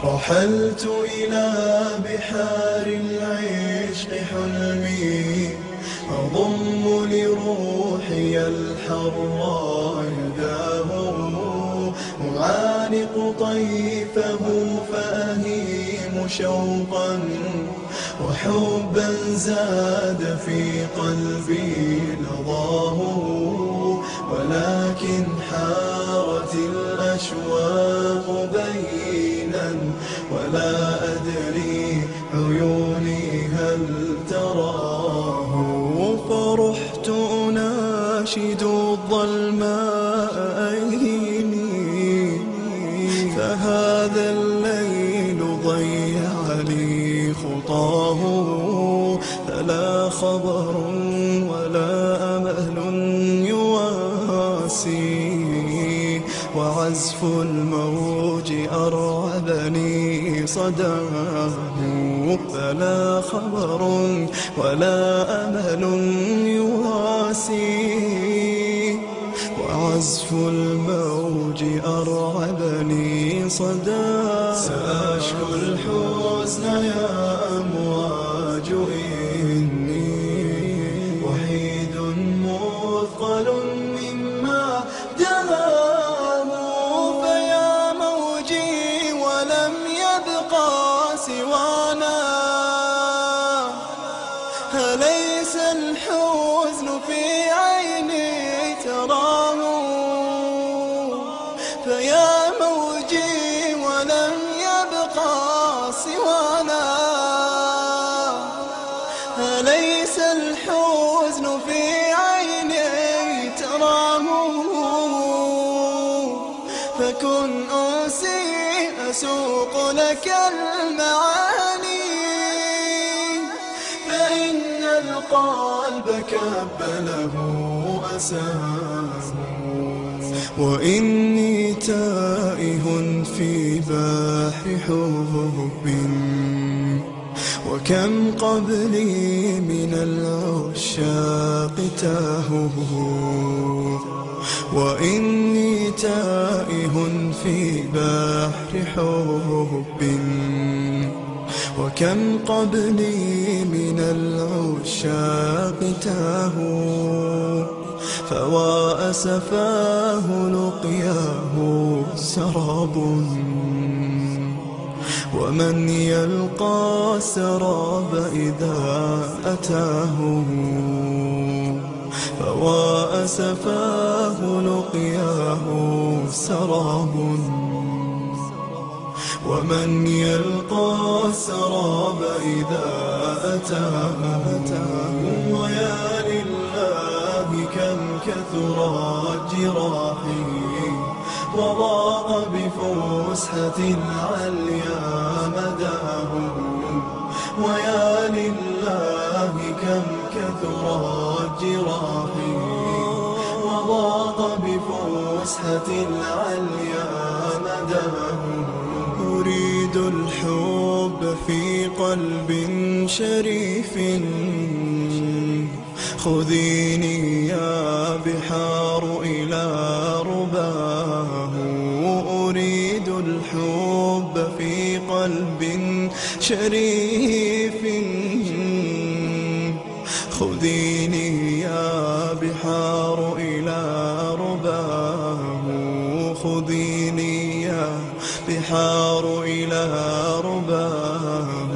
رحلت إلى بحار العشق حلمي، أضم لروحي الحر يداه، أعانق طيفه فأهيم شوقا وحبا زاد في قلبي لظاه، ولكن حارت الأشواق بينا ولا أدري عيوني هل تراه. فرحت أناشد الظلماء أيني، فهذا الليل ضيع لي خطاه، فلا خبر ولا أمل يواسي، وعزف الموج أرعبني صداه، فلا خبر ولا أمل يواسي، وعزف الموج أرعبني صداه. سأشكو الحزن يا أمواج إني وحيد مثقل مما دهاه، فيا موجي ولم يبقى سوانا، أليس الحزن في عيني تراه؟ فيا موجي ولم يبقى سوانا، أليس الحزن في عيني تراه؟ فكن أنسي أسوق لك المعاني، فإن القلب كبله أساه، وإني تائه في بحر حب، وكم قبلي من العشاق تاهوا، وإني تائه في بحر حب، وكم قبلي من العشاق تاهوا، فوا أسفاه لقياه سراب، ومن يلقى السراب إذا أتاه، فوا أسفاه لقياه سراب، ومن يلقى السراب إذا أتاه. ويا لله كم كثرت جراحي، وضاق بفسحة عليا مداه، ويا لله كم كثرت جراحي، وضاق بفسحة عليا مداه. أريد الحب في قلب شريف، خذيني يا بحار إلى رباه. أريد الحب في قلب شريف، خذيني يا بحار إلى رباه، خذيني يا بحار إلى رباه.